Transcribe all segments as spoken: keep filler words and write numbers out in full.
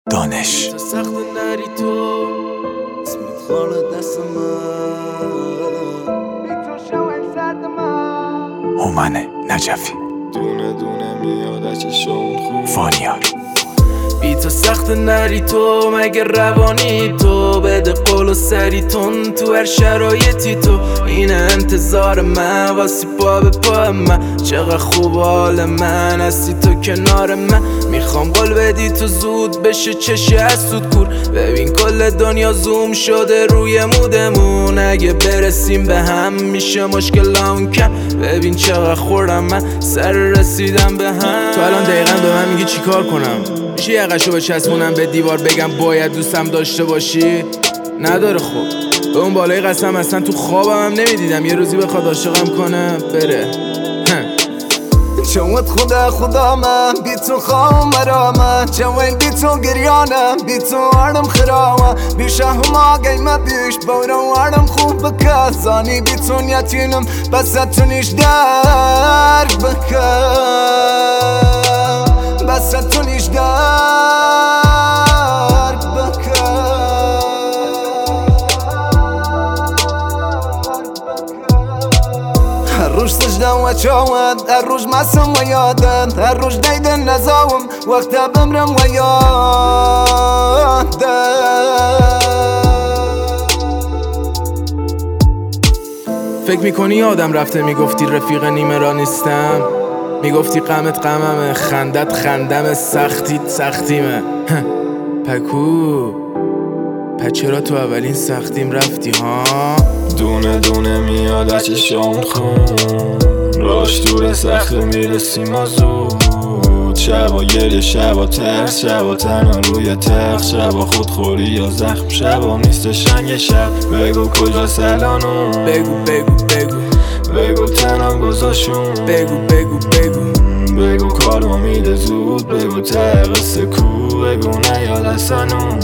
دانش تو سخت نری تو اسمت خاله دست من بی تو شوی سرد من هومن نجفی دونه دونه میاد چشام خون فانیار بی تو سخت نری تو مگه روانی تو بده قول و سری تون تو هر شرایطی تو این انتظار من واسی پا به پا من چقدر خوب حال من هستی تو کنار من میخوام قول بدی تو زود بشه چشه از سود کور ببین کل دنیا زوم شده روی مودمون اگه برسیم به هم میشه مشکلمون کم ببین چقدر خوردم من سر رسیدم به هم تو الان دقیقا به من میگی چی کار کنم میشه یقشو بچسبونم به دیوار بگم باید دوستم داشته باشی نداره خب به اون بالای قسم اصلا تو خوابم هم نمیدیدم یه روزی بخواد عاشقم کنه بره چوت خدا خدا من بی تو خوام مرامه چوین بی تو گریانم بی تو آرم خرامه بیشه هما قیمه بیش بورم آرم خوب بکه زانی بی تو نیتینم بس تو نیش درک بکه بس تو نیش درک بکه هر روش سجدم و چاوند هر روش مسم و یادند هر روش دیدن نزاوم وقتا بمرم و یادند فکر میکنی آدم رفته میگفتی رفیق نیمه را نیستم میگفتی غمت غممه خندت خندم سختیت سختیمه پکو پس چرا تو اولین سختیم رفتی ها دونه دونه میاد از چشام خون راش دور سخت میرسیم و زود شبا گریه شبا ترس شبا تنها روی تخت شبا خودخوری یا زخم شبا نیست شنگ شب بگو کجا سلانون بگو بگو بگو بگو تنم گذاشون بگو بگو بگو بگو کارو میده زود بگو تقص کو بگو نیاد اصنون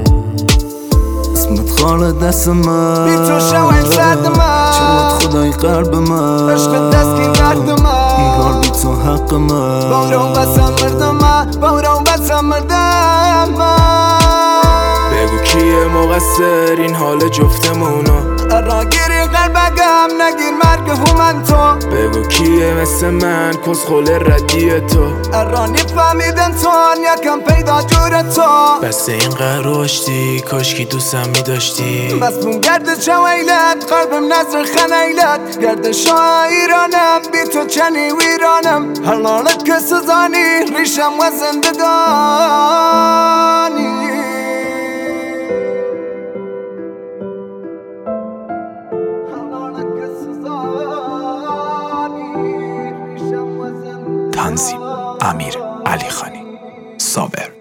اسمت خاله دست من بی تو شویم سرد من چوت خدای قلب من عشق دست کی درد من این کار بی تو حق من بارون بسم مردم من بارون بسم مردم من بگو کیه مقصر این حال جفتمونو راگیری قلبگم نگیر مرگ هومن تو بگو کیه مثل من کس خول ردیه تو ارانی فهمیدن تو یکم پیدا جور تو بس این قروشتی کاشکی دوستم میداشتی بس بون گرد چویلت قلبم نظر خنیلت گرد شاه ایرانم بی تو چنی ویرانم حلالت که سزانی ریشم و زندگانی تنظیم امیر علیخانی صابر